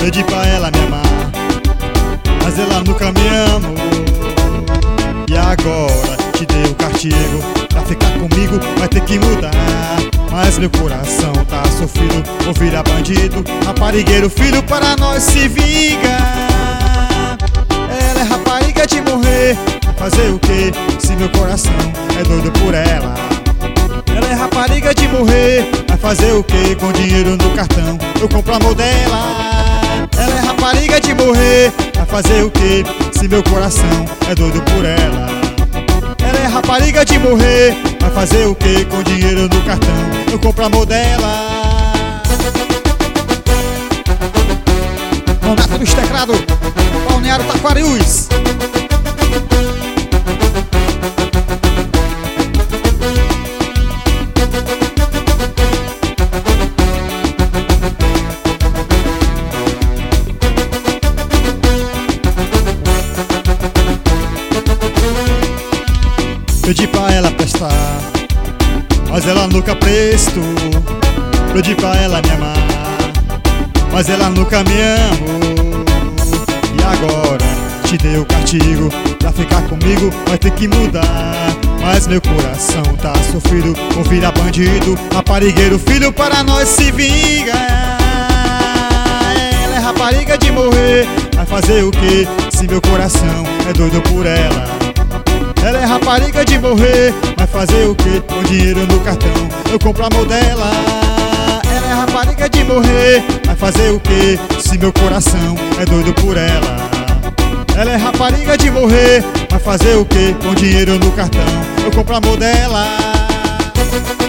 Pedi pra ela me amar, mas ela nunca me amou. E agora te dei o castigo, pra ficar comigo vai ter que mudar. Mas meu coração tá sofrido, vou virar bandido, raparigueiro, filho, para nós se vingar. Ela é rapariga de morrer, fazer o que se meu coração é doido por ela? Ela é rapariga de morrer, vai fazer o que com dinheiro no cartão? Eu compro amor dela. Ela é rapariga de morrer, vai fazer o que se meu coração é doido por ela? Ela é rapariga de morrer, vai fazer o que com dinheiro no cartão? Eu compro amor dela. Nonato dos teclados, Balneário Taquariús. Pedi pra ela prestar, mas ela nunca prestou. Pedi pra ela me amar, mas ela nunca me amou. E agora te dei o castigo, pra ficar comigo vai ter que mudar. Mas meu coração tá sofrido, vou virar bandido, raparigueiro, filho, para nós se vingar. Ela é rapariga de morrer, vai fazer o que se meu coração é doido por ela? Ela é rapariga de morrer, vai fazer o que com dinheiro no cartão? Eu compro amor dela. Ela é rapariga de morrer, vai fazer o que se meu coração é doido por ela? Ela é rapariga de morrer, vai fazer o que com dinheiro no cartão? Eu compro amor dela.